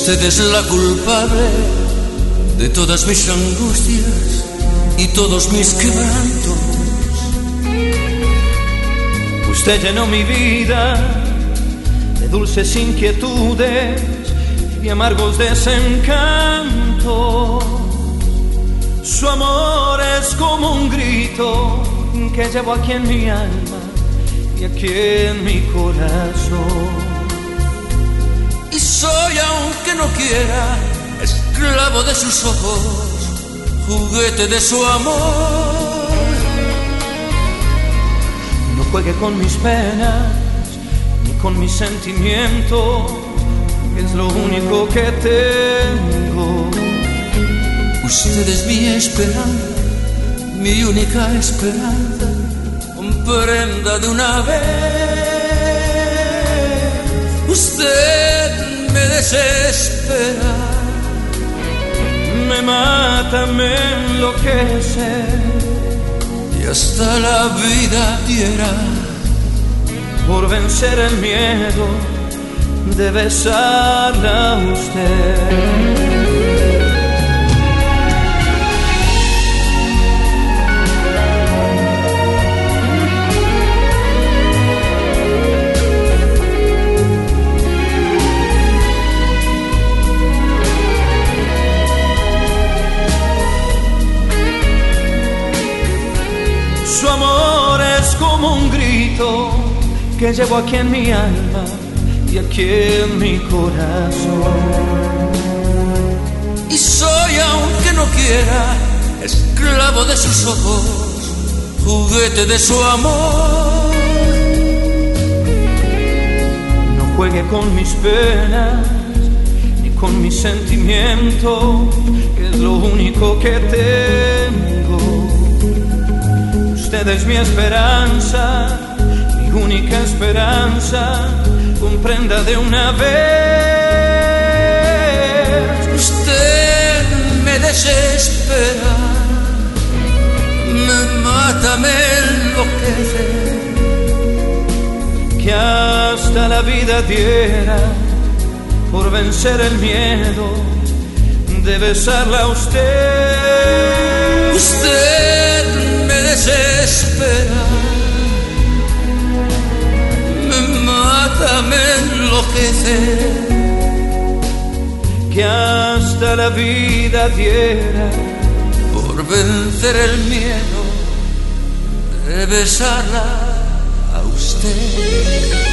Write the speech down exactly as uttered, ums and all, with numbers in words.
Usted es la culpable de todas mis angustias y todos mis quebrantos. Usted llenó mi vida de dulces inquietudes y amargos desencantos. Su amor es como un grito que llevo aquí en mi alma y aquí en mi corazón. Y soy, aunque no quiera, esclavo de sus ojos, juguete de su amor. No juegue con mis penas ni con mis sentimientos, que es lo único que tengo. Usted es mi esperanza, mi única esperanza. Comprenda de una vez. Usted me desespera, me mata, me enloquece, y hasta la vida diera por vencer el miedo de besarla a usted. Su amor es como un grito que llevo aquí en mi alma y aquí en mi corazón. Y soy, aunque no quiera, esclavo de sus ojos, juguete de su amor. No juegue con mis penas ni con mis sentimientos, que es lo único que tengo. Usted es mi esperanza, mi única esperanza, comprenda de una vez. Usted me desespera, me mata, me enloquece, que hasta la vida diera por vencer el miedo de besarla a usted. Usted me desespera, me mata, me enloquece, que hasta la vida diera por vencer el miedo de besarla a usted.